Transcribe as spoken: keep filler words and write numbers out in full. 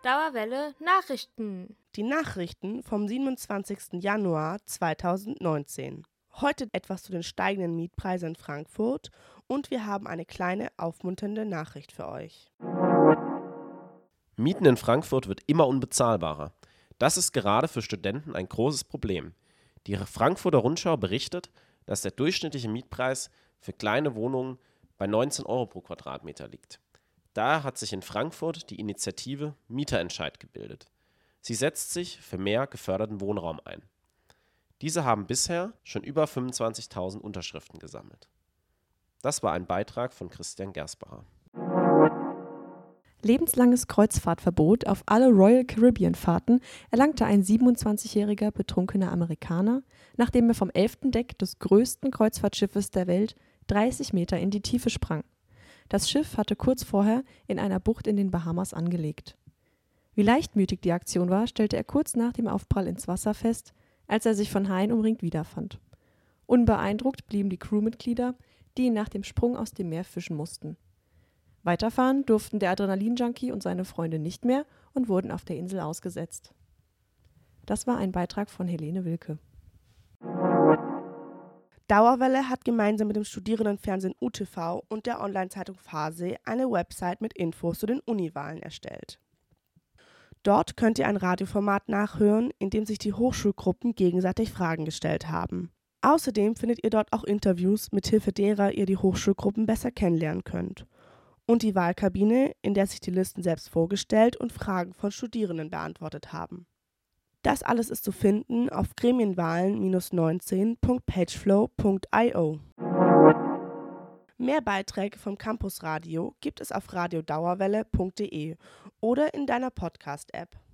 Dauerwelle Nachrichten. Die Nachrichten vom siebenundzwanzigsten Januar zweitausendneunzehn. Heute etwas zu den steigenden Mietpreisen in Frankfurt und wir haben eine kleine aufmunternde Nachricht für euch. Mieten in Frankfurt wird immer unbezahlbarer. Das ist gerade für Studenten ein großes Problem. Die Frankfurter Rundschau berichtet, dass der durchschnittliche Mietpreis für kleine Wohnungen bei neunzehn Euro pro Quadratmeter liegt. Daher hat sich in Frankfurt die Initiative Mieterentscheid gebildet. Sie setzt sich für mehr geförderten Wohnraum ein. Diese haben bisher schon über fünfundzwanzigtausend Unterschriften gesammelt. Das war ein Beitrag von Christian Gersbacher. Lebenslanges Kreuzfahrtverbot auf alle Royal Caribbean-Fahrten erlangte ein siebenundzwanzigjähriger betrunkener Amerikaner, nachdem er vom elften Deck des größten Kreuzfahrtschiffes der Welt dreißig Meter in die Tiefe sprang. Das Schiff hatte kurz vorher in einer Bucht in den Bahamas angelegt. Wie leichtmütig die Aktion war, stellte er kurz nach dem Aufprall ins Wasser fest, als er sich von Haien umringt wiederfand. Unbeeindruckt blieben die Crewmitglieder, die ihn nach dem Sprung aus dem Meer fischen mussten. Weiterfahren durften der Adrenalin-Junkie und seine Freunde nicht mehr und wurden auf der Insel ausgesetzt. Das war ein Beitrag von Helene Wilke. Dauerwelle hat gemeinsam mit dem Studierendenfernsehen U T V und der Online-Zeitung Fahrsee eine Website mit Infos zu den Uniwahlen erstellt. Dort könnt ihr ein Radioformat nachhören, in dem sich die Hochschulgruppen gegenseitig Fragen gestellt haben. Außerdem findet ihr dort auch Interviews, mithilfe derer ihr die Hochschulgruppen besser kennenlernen könnt. Und die Wahlkabine, in der sich die Listen selbst vorgestellt und Fragen von Studierenden beantwortet haben. Das alles ist zu finden auf gremienwahlen neunzehn punkt pageflow punkt io. Mehr Beiträge vom Campusradio gibt es auf radiodauerwelle punkt de oder in deiner Podcast-App.